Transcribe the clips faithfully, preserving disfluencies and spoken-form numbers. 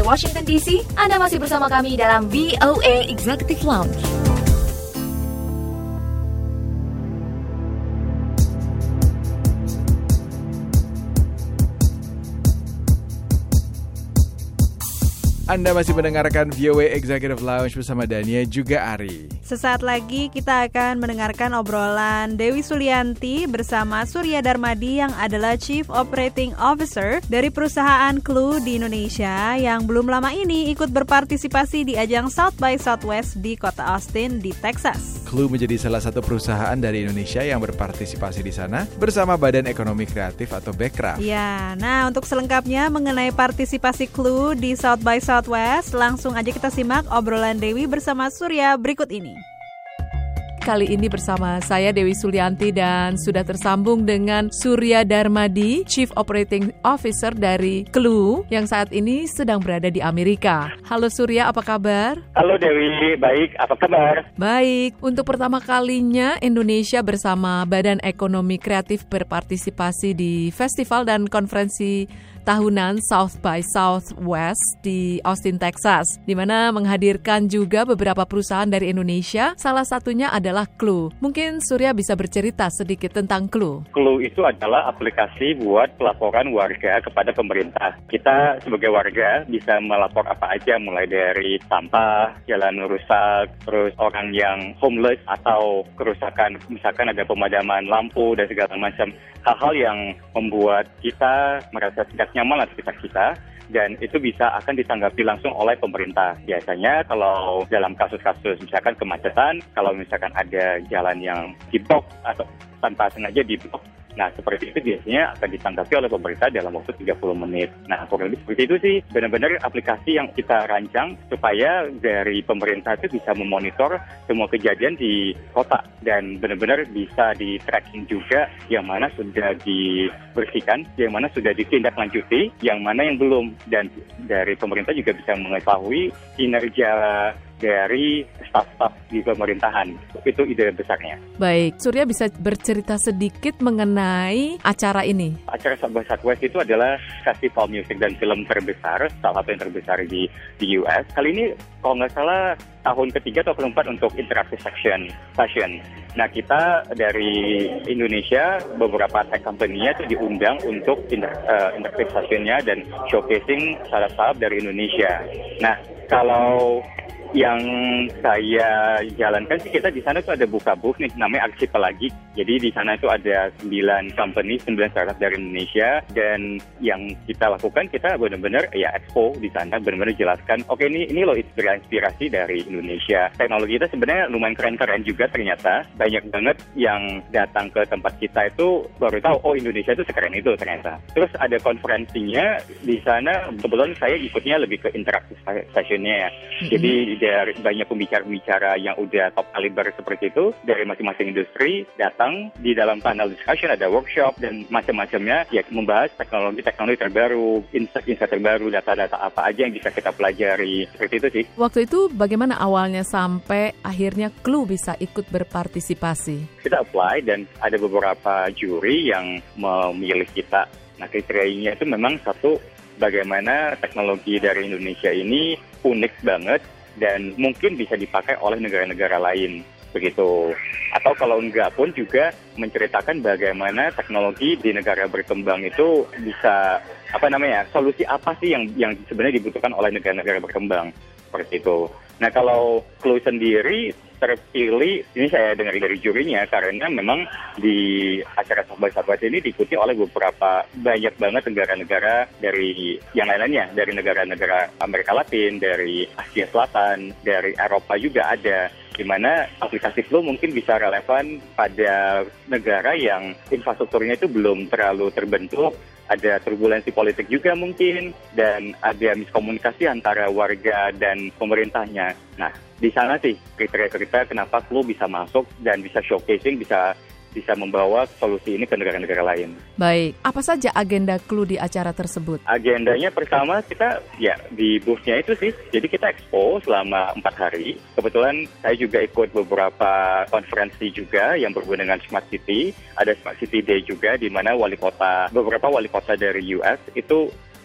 Washington D C. Anda masih bersama kami dalam V O A Executive Lounge. Anda masih mendengarkan V O A Executive Lounge bersama Dania juga Ari. Sesaat lagi kita akan mendengarkan obrolan Dewi Sulianti bersama Surya Darmadi yang adalah Chief Operating Officer dari perusahaan Clue di Indonesia yang belum lama ini ikut berpartisipasi di ajang South by Southwest di kota Austin di Texas. Clue menjadi salah satu perusahaan dari Indonesia yang berpartisipasi di sana bersama Badan Ekonomi Kreatif atau Bekraf. Ya, nah untuk selengkapnya mengenai partisipasi Clue di South by Southwest, langsung aja kita simak obrolan Dewi bersama Surya berikut ini. Kali ini bersama saya Dewi Sulianti dan sudah tersambung dengan Surya Darmadi, Chief Operating Officer dari Clue yang saat ini sedang berada di Amerika. Halo Surya, apa kabar? Halo Dewi, baik, apa kabar? Baik, untuk pertama kalinya Indonesia bersama Badan Ekonomi Kreatif berpartisipasi di festival dan konferensi tahunan South by Southwest di Austin, Texas, di mana menghadirkan juga beberapa perusahaan dari Indonesia, salah satunya adalah Clue. Mungkin Surya bisa bercerita sedikit tentang Clue. Clue itu adalah aplikasi buat pelaporan warga kepada pemerintah. Kita sebagai warga bisa melapor apa aja, mulai dari sampah, jalan rusak, terus orang yang homeless atau kerusakan, misalkan ada pemadaman lampu dan segala macam. Hal-hal yang membuat kita merasa tidak nyaman di sekitar kita, dan itu bisa akan ditanggapi langsung oleh pemerintah. Biasanya kalau dalam kasus-kasus misalkan kemacetan, kalau misalkan ada jalan yang diblok atau tanpa sengaja diblok, nah seperti itu biasanya akan ditanggapi oleh pemerintah dalam waktu tiga puluh menit. Nah kurang lebih seperti itu sih, benar-benar aplikasi yang kita rancang supaya dari pemerintah itu bisa memonitor semua kejadian di kota dan benar-benar bisa di-tracking juga yang mana sudah dibersihkan, yang mana sudah ditindaklanjuti, yang mana yang belum. Dan dari pemerintah juga bisa mengetahui kinerja dari staf-staf di pemerintahan. Itu ide besarnya. Baik, Surya bisa bercerita sedikit mengenai acara ini. Acara South by Southwest itu adalah festival musik dan film terbesar, salah satu yang terbesar di, di U S. Kali ini kalau nggak salah tahun ketiga atau keempat untuk Interactive Session. Session. Nah kita dari Indonesia, beberapa tech company-nya itu diundang untuk inter, uh, Interactive Session-nya dan showcasing startup dari Indonesia. Nah kalau yang saya jalankan sih, kita di sana tuh ada buka booth nih, namanya Archipelagic. Jadi di sana itu ada sembilan company, sembilan startup dari Indonesia, dan yang kita lakukan, kita benar-benar ya expo di sana, benar-benar jelaskan, oke okay, ini ini loh inspirasi dari Indonesia. Teknologi kita sebenarnya lumayan keren-keren juga ternyata. Banyak banget yang datang ke tempat kita itu baru tahu, oh Indonesia itu sekeren itu ternyata. Terus ada konferensinya di sana, kebetulan saya ikutnya lebih ke interactive session-nya ya. Mm-hmm. Jadi dari banyak pembicara-pembicara yang udah top kaliber seperti itu dari masing-masing industri datang. Di dalam panel discussion ada workshop dan macam-macamnya ya, membahas teknologi-teknologi terbaru, insight-insight terbaru, data-data apa aja yang bisa kita pelajari. Seperti itu sih. Waktu itu bagaimana awalnya sampai akhirnya Clue bisa ikut berpartisipasi? Kita apply dan ada beberapa juri yang memilih kita. Nah kriterianya itu memang satu, bagaimana teknologi dari Indonesia ini unik banget dan mungkin bisa dipakai oleh negara-negara lain, begitu. Atau kalau enggak pun juga menceritakan bagaimana teknologi di negara berkembang itu bisa, apa namanya, solusi apa sih yang yang sebenarnya dibutuhkan oleh negara-negara berkembang, seperti itu. Nah kalau Clue sendiri terpilih, ini saya dengar dari jurinya, karena memang di acara South by Southwest ini diikuti oleh beberapa, banyak banget negara-negara dari yang lain-lainnya, dari negara-negara Amerika Latin, dari Asia Selatan, dari Eropa juga ada, di mana aplikasi Clue mungkin bisa relevan pada negara yang infrastrukturnya itu belum terlalu terbentuk, ada turbulensi politik juga mungkin, dan ada miskomunikasi antara warga dan pemerintahnya. Nah, di sana sih kriteria-kriteria kenapa Clue bisa masuk dan bisa showcasing, bisa bisa membawa solusi ini ke negara-negara lain. Baik, apa saja agenda Clue di acara tersebut? Agendanya pertama kita ya di booth-nya itu sih, jadi kita expo selama empat hari. Kebetulan saya juga ikut beberapa konferensi juga yang berhubungan dengan Smart City. Ada Smart City Day juga di mana wali kota, beberapa wali kota dari U S itu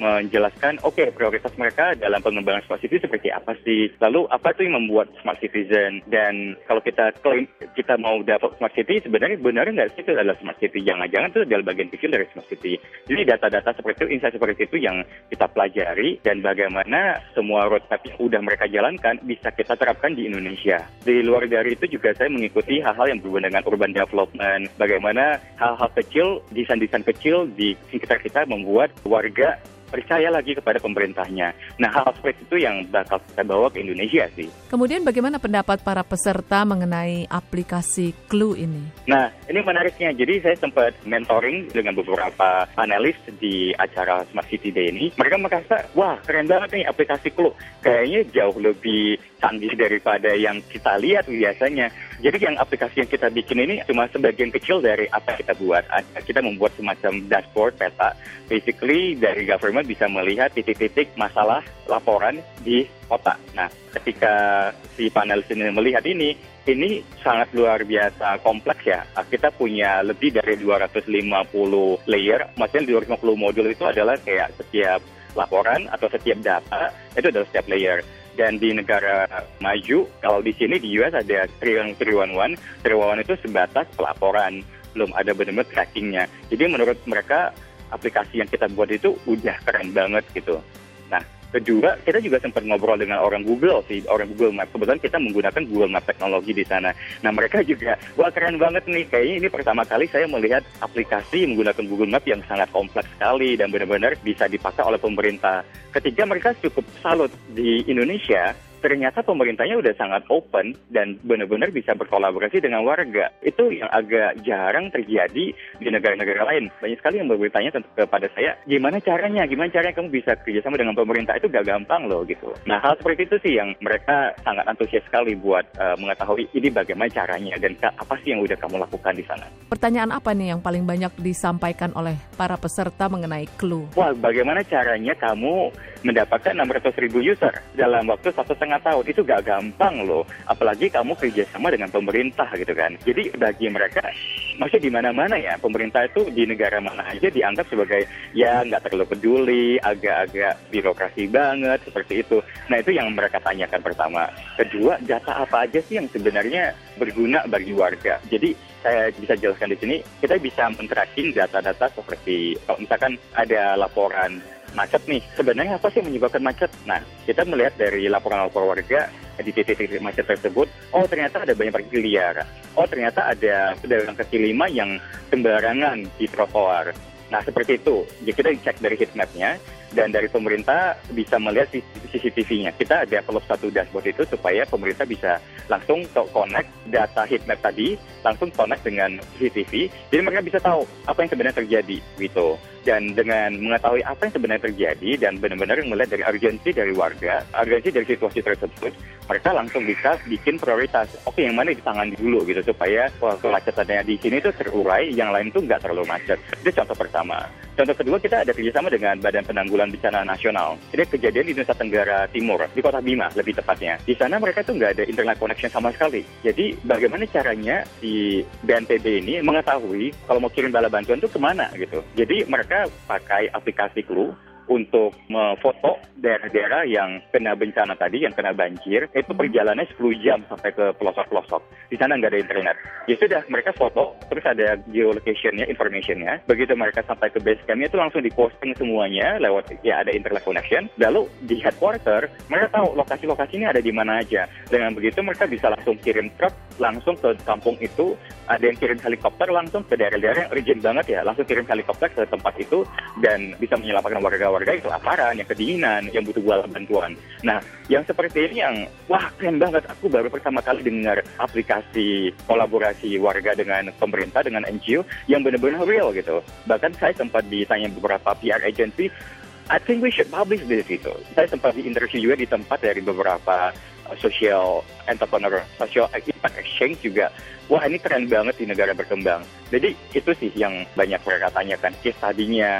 menjelaskan, oke, okay, prioritas mereka dalam pengembangan smart city seperti apa sih? Lalu apa tuh yang membuat smart citizen? Dan kalau kita klaim kita mau dapat smart city, sebenarnya benar nggak sih itu adalah smart city? Jangan-jangan itu adalah bagian kecil dari smart city. Jadi data-data seperti itu, insight seperti itu yang kita pelajari dan bagaimana semua roadmap yang udah mereka jalankan bisa kita terapkan di Indonesia. Di luar dari itu juga saya mengikuti hal-hal yang berhubungan dengan urban development, bagaimana hal-hal kecil, desain-desain kecil di sekitar kita membuat warga percaya lagi kepada pemerintahnya. Nah, hal seperti itu yang bakal kita bawa ke Indonesia sih. Kemudian bagaimana pendapat para peserta mengenai aplikasi Clue ini? Nah, ini menariknya. Jadi saya sempat mentoring dengan beberapa panelis di acara Smart City Day ini. Mereka merasa, wah keren banget nih aplikasi Clue. Kayaknya jauh lebih canggih daripada yang kita lihat biasanya. Jadi yang aplikasi yang kita bikin ini cuma sebagian kecil dari apa yang kita buat. Kita membuat semacam dashboard peta. Basically dari government bisa melihat titik-titik masalah laporan di kota. Nah, ketika si panelis ini melihat ini, ini sangat luar biasa kompleks ya. Kita punya lebih dari dua ratus lima puluh layer. Maksudnya dua ratus lima puluh modul itu adalah kayak setiap laporan atau setiap data, itu adalah setiap layer. Dan di negara maju, kalau di sini di U S ada tiga satu satu, tiga satu itu sebatas pelaporan, belum ada benar-benar trackingnya. Jadi menurut mereka aplikasi yang kita buat itu udah keren banget gitu. Nah, kedua, kita juga sempat ngobrol dengan orang Google sih, orang Google Maps. Kebetulan kita menggunakan Google Maps teknologi di sana. Nah, mereka juga, wah keren banget nih. Kayaknya ini pertama kali saya melihat aplikasi menggunakan Google Maps yang sangat kompleks sekali dan benar-benar bisa dipakai oleh pemerintah. Ketika mereka cukup salut di Indonesia, ternyata pemerintahnya udah sangat open dan benar-benar bisa berkolaborasi dengan warga. Itu yang agak jarang terjadi di negara-negara lain. Banyak sekali yang bertanya kepada saya, gimana caranya? Gimana caranya kamu bisa kerjasama dengan pemerintah? Itu gak gampang loh gitu. Nah, hal seperti itu sih yang mereka sangat antusias sekali buat uh, mengetahui ini bagaimana caranya dan apa sih yang udah kamu lakukan di sana. Pertanyaan apa nih yang paling banyak disampaikan oleh para peserta mengenai Clue? Wah, bagaimana caranya kamu mendapatkan enam ratus ribu user dalam waktu satu setengah tahun? Itu gak gampang loh, apalagi kamu kerjasama dengan pemerintah gitu kan. Jadi bagi mereka, maksudnya di mana-mana ya, pemerintah itu di negara mana aja dianggap sebagai ya nggak terlalu peduli, agak-agak birokrasi banget seperti itu. Nah, itu yang mereka tanyakan pertama. Kedua, data apa aja sih yang sebenarnya berguna bagi warga? Jadi saya bisa jelaskan di sini, kita bisa men-tracking data-data seperti kalau misalkan ada laporan macet nih, sebenarnya apa sih yang menyebabkan macet? Nah, kita melihat dari laporan-laporan warga di titik-titik macet tersebut, oh ternyata ada banyak parkir liar, oh ternyata ada pedagang kaki lima yang sembarangan di trotoar. Nah, seperti itu. Jadi kita cek dari heat map-nya, dan dari pemerintah bisa melihat C C T V-nya. Kita develop satu dashboard itu supaya pemerintah bisa langsung connect data heat map tadi, langsung connect dengan C C T V, jadi mereka bisa tahu apa yang sebenarnya terjadi gitu. Dan dengan mengetahui apa yang sebenarnya terjadi dan benar-benar melihat dari urgensi dari warga, urgensi dari situasi tersebut, mereka langsung bisa bikin prioritas. Oke, yang mana ditangani dulu gitu supaya kemacetannya di sini itu terurai, yang lain tuh nggak terlalu macet. Itu contoh pertama. Contoh kedua, kita ada kerjasama dengan Badan Penanggulangan Bencana Nasional. Ini kejadian di Nusa Tenggara Timur, di Kota Bima lebih tepatnya. Di sana mereka tuh nggak ada internet connection sama sekali. Jadi bagaimana caranya si B N P B ini mengetahui kalau mau kirim bala bantuan tuh kemana gitu. Jadi mereka pakai aplikasi Clue untuk memfoto daerah-daerah yang kena bencana tadi, yang kena banjir. Itu perjalanannya sepuluh jam sampai ke pelosok-pelosok. Di sana nggak ada internet. Ya sudah, mereka foto, terus ada geolocation-nya, information-nya. Begitu mereka sampai ke base camp-nya, itu langsung diposting semuanya lewat, ya ada internet connection. Lalu di headquarter, mereka tahu lokasi-lokasinya ada di mana aja. Dengan begitu mereka bisa langsung kirim truk, langsung ke kampung itu. Ada yang kirim helikopter langsung ke daerah-daerah yang urgent banget ya. Langsung kirim helikopter ke tempat itu dan bisa menyelamatkan warga-warga yang kelaparan, yang kedinginan, yang butuh bala bantuan. Nah, yang seperti ini yang, wah keren banget. Aku baru pertama kali dengar aplikasi kolaborasi warga dengan pemerintah, dengan N G O, yang benar-benar real gitu. Bahkan saya sempat ditanya beberapa P R agency, I think we should publish this gitu. Saya sempat di-interview juga di tempat dari beberapa uh, social entrepreneur, social impact exchange juga. Wah, ini keren banget di negara berkembang. Jadi itu sih yang banyak mereka tanyakan, case study-nya,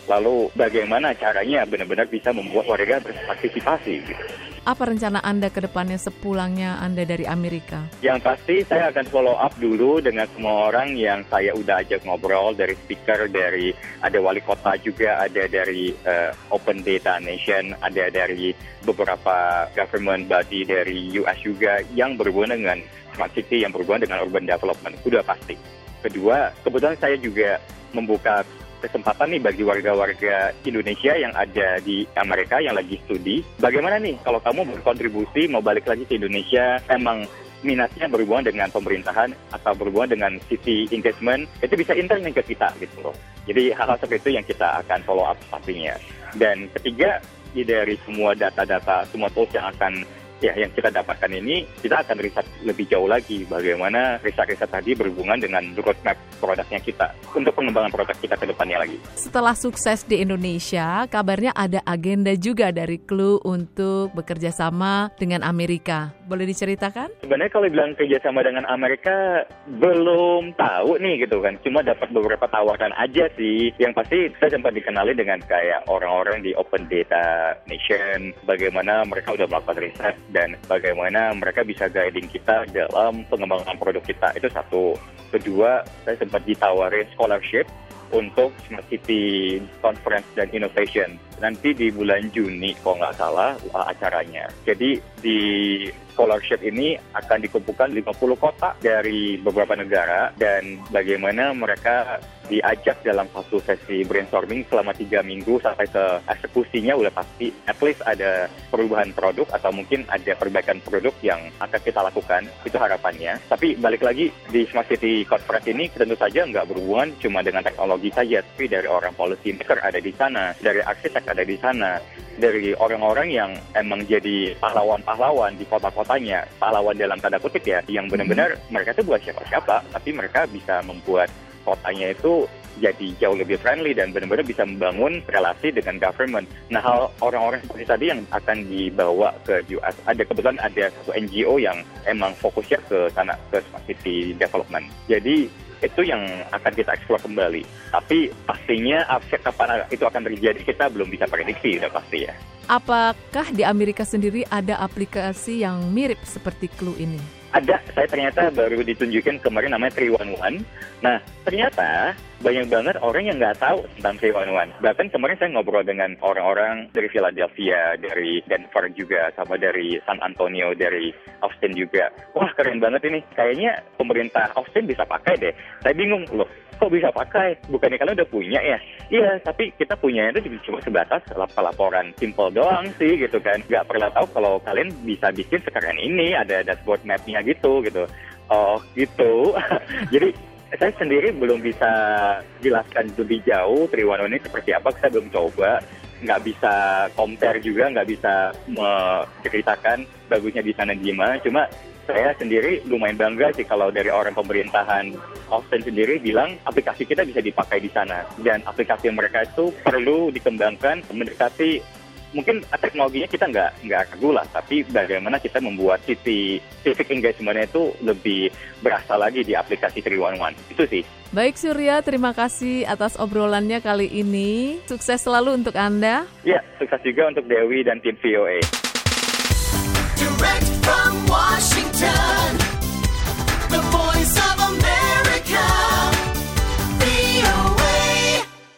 Lalu bagaimana caranya benar-benar bisa membuat warga berpartisipasi gitu. Apa rencana Anda ke depannya sepulangnya Anda dari Amerika? Yang pasti saya akan follow up dulu dengan semua orang yang saya udah ajak ngobrol, dari speaker, dari ada wali kota juga, ada dari uh, Open Data Nation, ada dari beberapa government body dari U S juga yang berhubungan dengan smart city, yang berhubungan dengan urban development. Udah pasti. Kedua, kebetulan saya juga membuka kesempatan nih bagi warga-warga Indonesia yang ada di Amerika yang lagi studi. Bagaimana nih kalau kamu berkontribusi mau balik lagi ke Indonesia, emang minatnya berhubungan dengan pemerintahan atau berhubungan dengan city engagement, itu bisa intern ke kita gitu loh. Jadi hal-hal seperti itu yang kita akan follow up pastinya. Dan ketiga, dari semua data-data, semua tools yang akan ya yang kita dapatkan ini, kita akan riset lebih jauh lagi bagaimana riset-riset tadi berhubungan dengan roadmap produknya kita untuk pengembangan produk kita ke depannya lagi. Setelah sukses di Indonesia, kabarnya ada agenda juga dari Clue untuk bekerja sama dengan Amerika. Boleh diceritakan? Sebenarnya kalau bilang kerjasama dengan Amerika belum tahu nih gitu kan, cuma dapat beberapa tawaran aja sih. Yang pasti saya sempat dikenali dengan kayak orang-orang di Open Data Nation, bagaimana mereka udah melakukan riset dan bagaimana mereka bisa guiding kita dalam pengembangan produk kita. Itu satu. Kedua, saya sempat ditawarin scholarship untuk Smart City Conference dan Innovation. Nanti di bulan Juni kalau nggak salah acaranya. Jadi di scholarship ini akan dikumpulkan lima puluh kota dari beberapa negara dan bagaimana mereka diajak dalam satu sesi brainstorming selama tiga minggu sampai ke eksekusinya udah pasti at least ada perubahan produk atau mungkin ada perbaikan produk yang akan kita lakukan, itu harapannya. Tapi balik lagi di Smart City Conference ini tentu saja nggak berhubungan cuma dengan teknologi saja, tapi dari orang policy maker ada di sana, dari arsitek ada di sana, dari orang-orang yang emang jadi pahlawan-pahlawan di kota-kotanya, pahlawan dalam tanda kutip ya, yang benar-benar mereka itu buat siapa-siapa, tapi mereka bisa membuat kotanya itu jadi jauh lebih friendly dan benar-benar bisa membangun relasi dengan government. Nah, hal orang-orang seperti tadi yang akan dibawa ke U S, ada kebetulan ada satu N G O yang emang fokusnya ke sana, ke smart city development. Jadi itu yang akan kita eksplor kembali. Tapi pastinya kapan itu akan terjadi kita belum bisa prediksi, udah pasti ya. Apakah di Amerika sendiri ada aplikasi yang mirip seperti Clue ini? Ada, saya ternyata baru ditunjukin kemarin namanya three one one. Nah, ternyata banyak banget orang yang nggak tahu tentang three one one. Bahkan kemarin saya ngobrol dengan orang-orang dari Philadelphia, dari Denver juga, sama dari San Antonio, dari Austin juga. Wah, keren banget ini. Kayaknya pemerintah Austin bisa pakai deh. Saya bingung, loh, kok bisa pakai? Bukannya kalian udah punya ya? Iya, tapi kita punya itu cuma sebatas laporan simple doang sih gitu kan. Nggak pernah tahu kalau kalian bisa bikin sekeren ini, ada dashboard map-nya gitu gitu. Oh gitu. Jadi saya sendiri belum bisa jelaskan lebih jauh three one one ini seperti apa, saya belum coba. Nggak bisa compare juga, nggak bisa menceritakan bagusnya di sana gimana. Cuma saya sendiri lumayan bangga sih kalau dari orang pemerintahan Austin sendiri bilang aplikasi kita bisa dipakai di sana. Dan aplikasi mereka itu perlu dikembangkan mendekati, mungkin teknologinya kita nggak nggak ragu lah, tapi bagaimana kita membuat city civic engagement itu lebih berasa lagi di aplikasi three one one. Itu sih. Baik Surya, terima kasih atas obrolannya kali ini. Sukses selalu untuk Anda. Ya, sukses juga untuk Dewi dan tim V O A. Direct from Washington, the voice